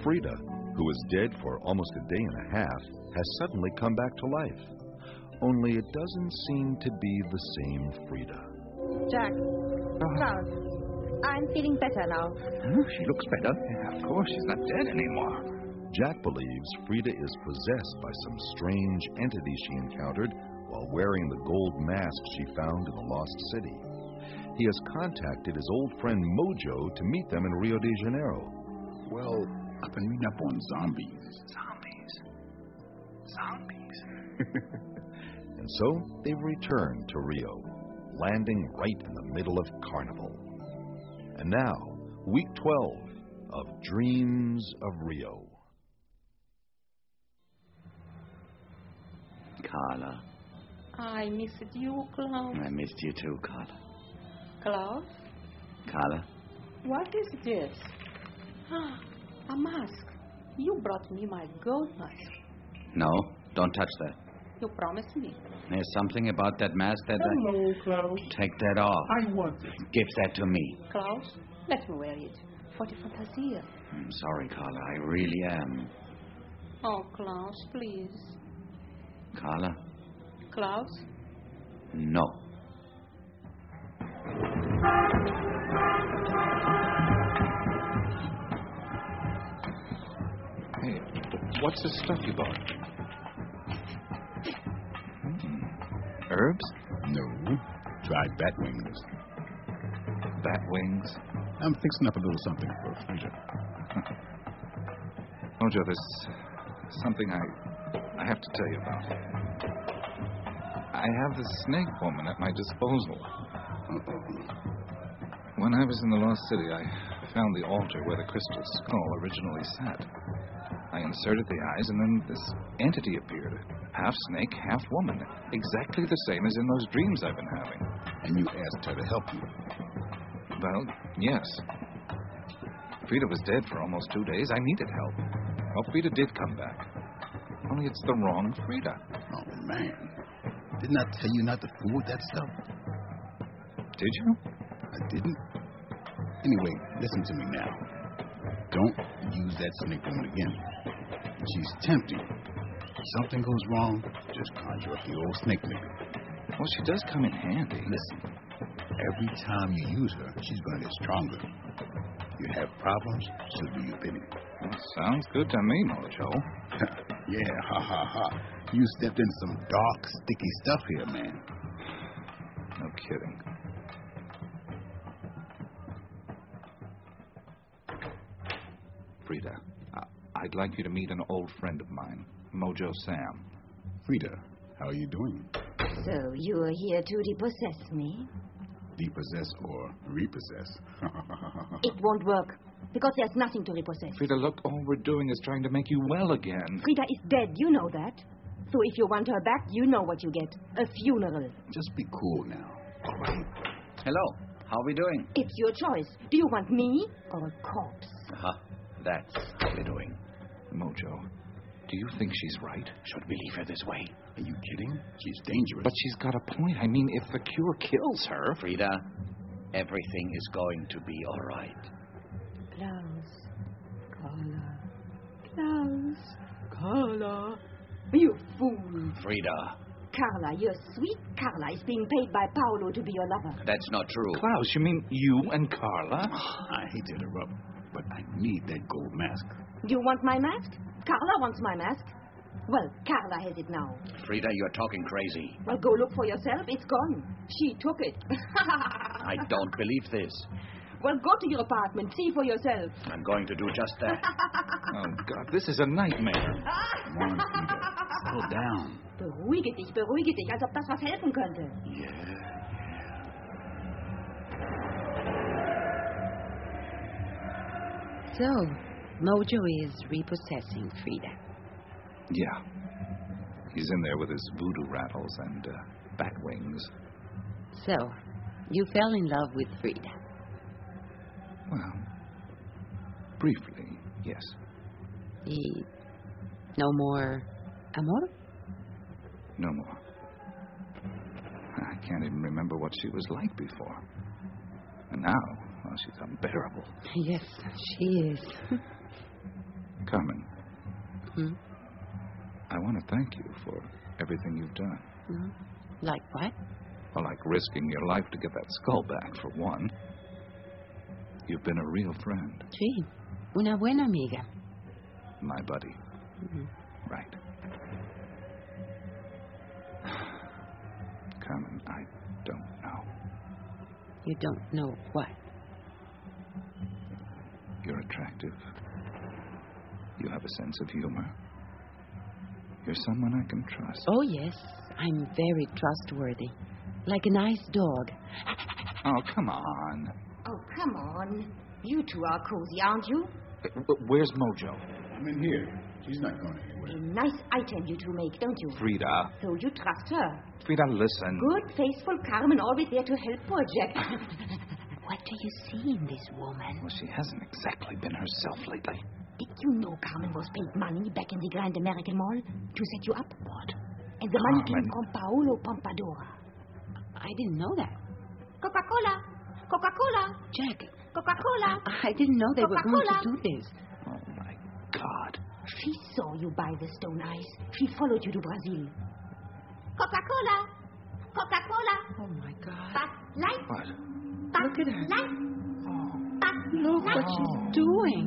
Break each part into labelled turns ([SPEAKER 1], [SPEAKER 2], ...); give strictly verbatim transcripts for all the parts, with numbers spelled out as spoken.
[SPEAKER 1] Frida, who was dead for almost a day and a half, has suddenly come back to life. Only it doesn't seem to be the same Frida.
[SPEAKER 2] Jack.
[SPEAKER 3] Oh.
[SPEAKER 2] Klaus. I'm feeling better now.
[SPEAKER 3] Huh? She looks better. Yeah, of course, she's not dead anymore.
[SPEAKER 1] Jack believes Frida is possessed by some strange entity she encountered while wearing the gold mask she found in the lost city. He has contacted his old friend Mojo to meet them in Rio de Janeiro.
[SPEAKER 4] Well, I've been reading up on zombies.
[SPEAKER 3] Zombies? Zombies?
[SPEAKER 1] And so they've returned to Rio, landing right in the middle of Carnival. And now, week twelve of Dreams of Rio.
[SPEAKER 3] Carla.
[SPEAKER 2] I missed you, Klaus.
[SPEAKER 3] I missed you too, Carla.
[SPEAKER 2] Klaus?
[SPEAKER 3] Carla?
[SPEAKER 2] What is this? Ah, a mask. You brought me my gold mask.
[SPEAKER 3] No, don't touch that.
[SPEAKER 2] You promised me.
[SPEAKER 3] There's something about that mask that
[SPEAKER 5] Hello,
[SPEAKER 3] I...
[SPEAKER 5] Klaus.
[SPEAKER 3] Take that off.
[SPEAKER 5] I want it.
[SPEAKER 3] Give that to me.
[SPEAKER 2] Klaus, let me wear it. For the fantasia.
[SPEAKER 3] I'm sorry, Carla. I really am.
[SPEAKER 2] Oh, Klaus, please.
[SPEAKER 3] Carla?
[SPEAKER 2] Klaus?
[SPEAKER 3] No.
[SPEAKER 5] Hey, what's this stuff you bought?
[SPEAKER 3] Hmm. Herbs?
[SPEAKER 4] No. Dried bat wings.
[SPEAKER 5] Bat wings?
[SPEAKER 4] I'm fixing up a little something for Frida.
[SPEAKER 5] Mojo, there's something I, I have to tell you about. I have the snake woman at my disposal.
[SPEAKER 4] Uh-oh.
[SPEAKER 5] When I was in the Lost City, I found the altar where the crystal skull originally sat. I inserted the eyes, and then this entity appeared. Half snake, half woman. Exactly the same as in those dreams I've been having.
[SPEAKER 4] And you asked her to help you.
[SPEAKER 5] Well, yes. Frida was dead for almost two days. I needed help. Well, Frida did come back. Only it's the wrong Frida.
[SPEAKER 4] Oh, man. Didn't I tell you not to fool with that stuff?
[SPEAKER 5] Did you?
[SPEAKER 4] I didn't. Anyway, listen to me now. Don't use that snake woman again. She's tempting. If something goes wrong, just conjure up the old snake nigger.
[SPEAKER 5] Well, she does come in handy.
[SPEAKER 4] Listen, every time you use her, she's going to get stronger. You have problems, she'll do your bidding.
[SPEAKER 5] Well, sounds good to me, Mojo.
[SPEAKER 4] Yeah, ha, ha, ha. You stepped in some dark, sticky stuff here, man.
[SPEAKER 5] No kidding. Frida, I- I'd like you to meet an old friend of mine, Mojo Sam.
[SPEAKER 4] Frida, how are you doing?
[SPEAKER 6] So you are here to repossess me?
[SPEAKER 4] Depossess or repossess?
[SPEAKER 6] It won't work, because there's nothing to repossess.
[SPEAKER 5] Frida, look, all we're doing is trying to make you well again.
[SPEAKER 6] Frida is dead, you know that. So if you want her back, you know what you get. A funeral.
[SPEAKER 4] Just be cool now, all right?
[SPEAKER 3] Hello. How are we doing?
[SPEAKER 6] It's your choice. Do you want me or a corpse?
[SPEAKER 3] Uh-huh. That's how we're doing.
[SPEAKER 5] Mojo, do you think she's right?
[SPEAKER 3] Should we leave her this way?
[SPEAKER 4] Are you kidding? She's dangerous.
[SPEAKER 5] But she's got a point. I mean, if the cure kills her...
[SPEAKER 3] Frida, everything is going to be all right.
[SPEAKER 6] Klaus. Carla. Klaus. Carla. You fool.
[SPEAKER 3] Frida.
[SPEAKER 6] Carla, your sweet Carla is being paid by Paolo to be your lover.
[SPEAKER 3] That's not true.
[SPEAKER 5] Klaus, you mean you and Carla?
[SPEAKER 4] I hate to interrupt, but I need that gold mask.
[SPEAKER 6] You want my mask? Carla wants my mask. Well, Carla has it now.
[SPEAKER 3] Frida, you're talking crazy.
[SPEAKER 6] Well, go look for yourself. It's gone. She took it.
[SPEAKER 3] I don't believe this.
[SPEAKER 6] Well, go to your apartment. See for yourself.
[SPEAKER 3] I'm going to do just that.
[SPEAKER 5] Oh, God, this is a nightmare.
[SPEAKER 4] Come on, Frida. Settle down.
[SPEAKER 6] Beruhige dich, beruhige dich, als ob das was helfen könnte.
[SPEAKER 4] Yeah.
[SPEAKER 7] So, Mojo is repossessing Frida.
[SPEAKER 5] Yeah. He's in there with his voodoo rattles and uh, bat wings.
[SPEAKER 7] So, you fell in love with Frida.
[SPEAKER 5] Well, briefly, yes.
[SPEAKER 7] Y no more amor?
[SPEAKER 5] No more. I can't even remember what she was like before. And now, well, she's unbearable.
[SPEAKER 7] Yes, she is.
[SPEAKER 5] Carmen,
[SPEAKER 7] Hmm?
[SPEAKER 5] I want to thank you for everything you've done.
[SPEAKER 7] Hmm? Like what?
[SPEAKER 5] Well, like risking your life to get that skull back, for one. You've been a real friend.
[SPEAKER 7] Sí. Una buena amiga.
[SPEAKER 5] My buddy.
[SPEAKER 7] Mhm.
[SPEAKER 5] Right. Carmen, I don't know.
[SPEAKER 7] You don't know what?
[SPEAKER 5] You're attractive. You have a sense of humor. You're someone I can trust.
[SPEAKER 7] Oh, yes. I'm very trustworthy. Like a nice dog.
[SPEAKER 5] Oh, come on.
[SPEAKER 6] Oh, come on. You two are cozy, aren't you?
[SPEAKER 5] Where's Mojo?
[SPEAKER 4] I'm in here. She's not going anywhere.
[SPEAKER 6] A nice item you two make, don't you?
[SPEAKER 5] Frida.
[SPEAKER 6] So you trust her.
[SPEAKER 5] Frida, listen.
[SPEAKER 6] Good, faithful Carmen, always there to help poor Jack. What do you see in this woman?
[SPEAKER 5] Well, she hasn't exactly been herself lately.
[SPEAKER 6] Did you know Carmen was paid money back in the Grand American Mall to set you up?
[SPEAKER 5] What?
[SPEAKER 6] And the money
[SPEAKER 5] Carmen.
[SPEAKER 6] came from Paolo Pompadora.
[SPEAKER 7] I didn't know that.
[SPEAKER 6] Coca-Cola! Coca-Cola!
[SPEAKER 7] Jack,
[SPEAKER 6] Coca-Cola!
[SPEAKER 7] I, I didn't know they were going to
[SPEAKER 6] Coca-Cola.
[SPEAKER 7] do this.
[SPEAKER 5] Oh, my God.
[SPEAKER 6] She saw you buy the stone eyes. She followed you to Brazil. Coca-Cola! Coca-Cola!
[SPEAKER 7] Oh, my God.
[SPEAKER 6] But light!
[SPEAKER 5] What?
[SPEAKER 6] But
[SPEAKER 7] Look at her.
[SPEAKER 6] light!
[SPEAKER 5] Oh,
[SPEAKER 6] But
[SPEAKER 7] Look what
[SPEAKER 5] Oh.
[SPEAKER 7] she's doing.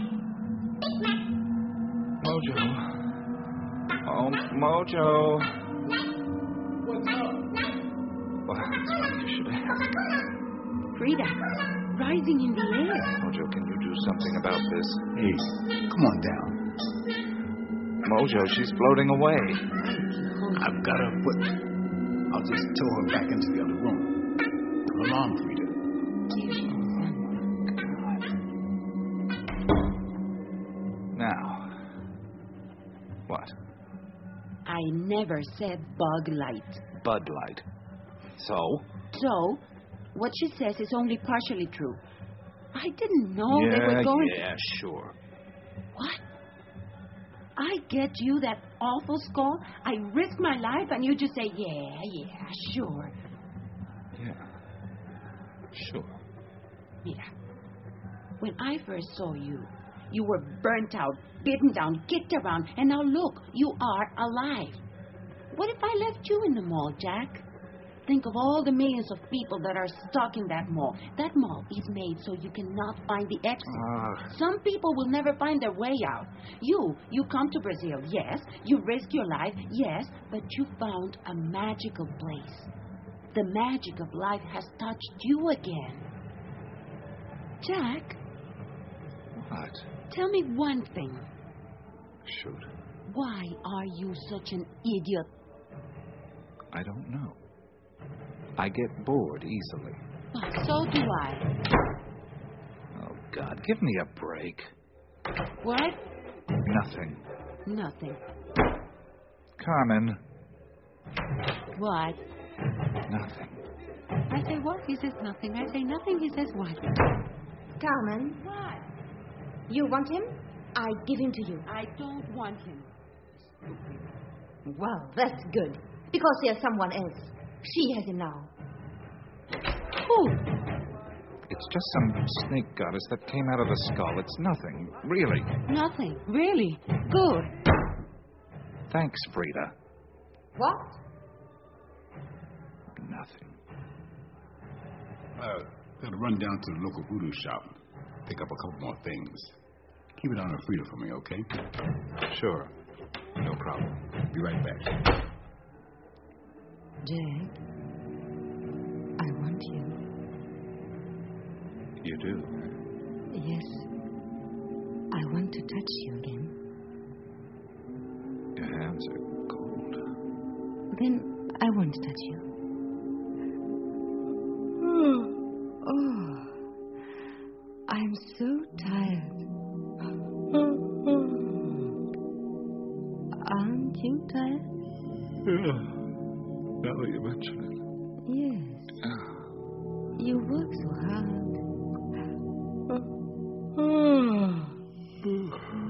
[SPEAKER 5] Mojo. Oh, Mojo.
[SPEAKER 4] What's up?
[SPEAKER 5] Well, it's funny you should ask.
[SPEAKER 7] Frida, rising in the air.
[SPEAKER 5] Mojo, can you do something about this?
[SPEAKER 4] Hey, come on down.
[SPEAKER 5] Mojo, she's floating away.
[SPEAKER 4] I've got her foot. I'll just tow her back into the other room. Come along, Frida.
[SPEAKER 5] Now. What?
[SPEAKER 7] I never said bug light.
[SPEAKER 5] Bud Light. So?
[SPEAKER 7] So, what she says is only partially true. I didn't know
[SPEAKER 5] yeah,
[SPEAKER 7] they were going
[SPEAKER 5] yeah, sure.
[SPEAKER 7] What? I get you that awful skull. I risk my life, and you just say, yeah, yeah, sure.
[SPEAKER 5] Yeah. Sure.
[SPEAKER 7] Mira, when I first saw you, you were burnt out, beaten down, kicked around, and now look, you are alive. What if I left you in the mall, Jack? Think of all the millions of people that are stuck in that mall. That mall is made so you cannot find the exit.
[SPEAKER 5] Ah.
[SPEAKER 7] Some people will never find their way out. You, you come to Brazil, yes. You risk your life, yes. But you found a magical place. The magic of life has touched you again. Jack,
[SPEAKER 5] What?
[SPEAKER 7] tell me one thing.
[SPEAKER 5] Shoot.
[SPEAKER 7] Why are you such an idiot?
[SPEAKER 5] I don't know. I get bored easily.
[SPEAKER 7] Well, so do I.
[SPEAKER 5] Oh, God, give me a break.
[SPEAKER 7] What?
[SPEAKER 5] Nothing.
[SPEAKER 7] Nothing.
[SPEAKER 5] Carmen.
[SPEAKER 7] What?
[SPEAKER 5] Nothing.
[SPEAKER 7] I say what? He says nothing. I say nothing. He says what?
[SPEAKER 6] Carmen,
[SPEAKER 7] What?
[SPEAKER 6] you want him? I give him to you.
[SPEAKER 7] I don't want him.
[SPEAKER 6] Well, that's good. Because there's someone else. She has him now.
[SPEAKER 7] Who?
[SPEAKER 5] It's just some snake goddess that came out of the skull. It's nothing. Really.
[SPEAKER 7] Nothing. Really? Good.
[SPEAKER 5] Thanks, Frida.
[SPEAKER 6] What?
[SPEAKER 5] Nothing.
[SPEAKER 4] Uh, gotta run down to the local voodoo shop. Pick up a couple more things. Keep it on her Frida for me, okay?
[SPEAKER 5] Sure. No problem.
[SPEAKER 4] Be right back.
[SPEAKER 6] Jack, I want you.
[SPEAKER 5] You do.
[SPEAKER 6] Yes. I want to touch you again.
[SPEAKER 5] Your hands are cold.
[SPEAKER 6] Then I want to touch you. Oh, oh. I'm so tired. Aren't you tired?
[SPEAKER 5] Now that you mention it.
[SPEAKER 6] Yes. You work so hard.